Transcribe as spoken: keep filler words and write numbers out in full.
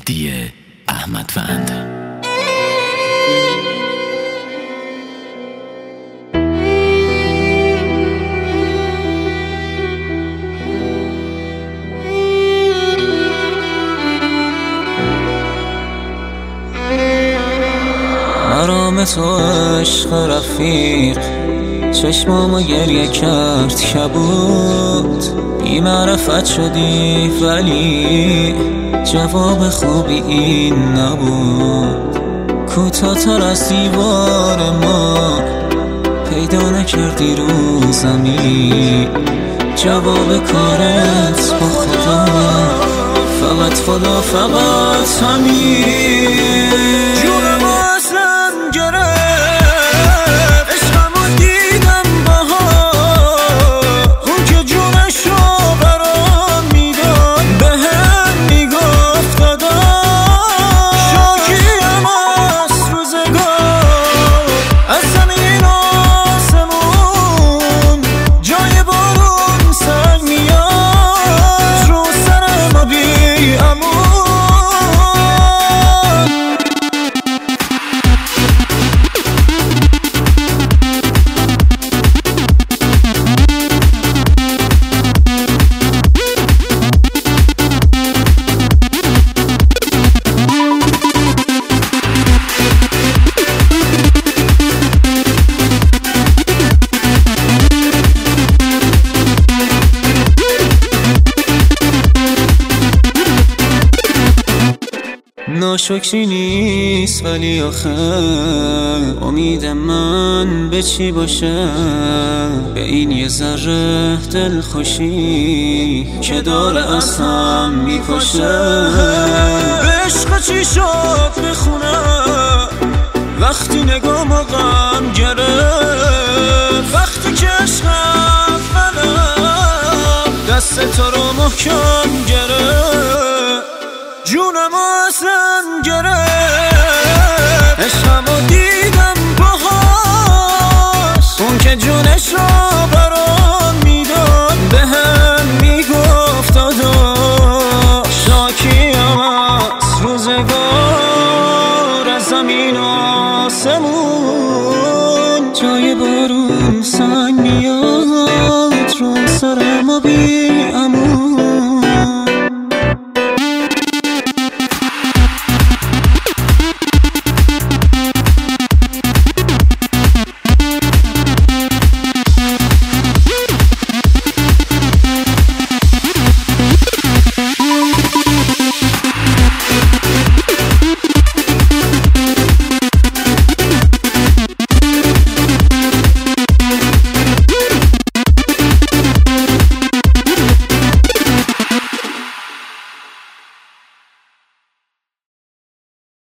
مهدی احمدوند. مرام تو عشق رفیق، چشمامو گریه کرد کبود. بی معرفت شدی ولی جواب خوبی این نبود. کوتاه‌تر از دیوار ما پیدا نکردی رو زمین. جواب کارت با خدا، فقط خدا، فقط همین. ناشکری نیست ولی آخه امید من به چی باشه؟ به این یه ذره دلخوشی که داره از هم میپاشه. به عشق چی شد بخونه وقتی نگام غم گرفت؟ وقتی که عشق اولم دست تو رو محکم گرفت، جونم اصلا گرفت. عشقمو دیدم باهاش، اون که جونش رو برام میداد به هم میگفت داداش. شاکیم از روزگار، از زمین و آسمون. جای بارون سنگ میاد رو سرم و بی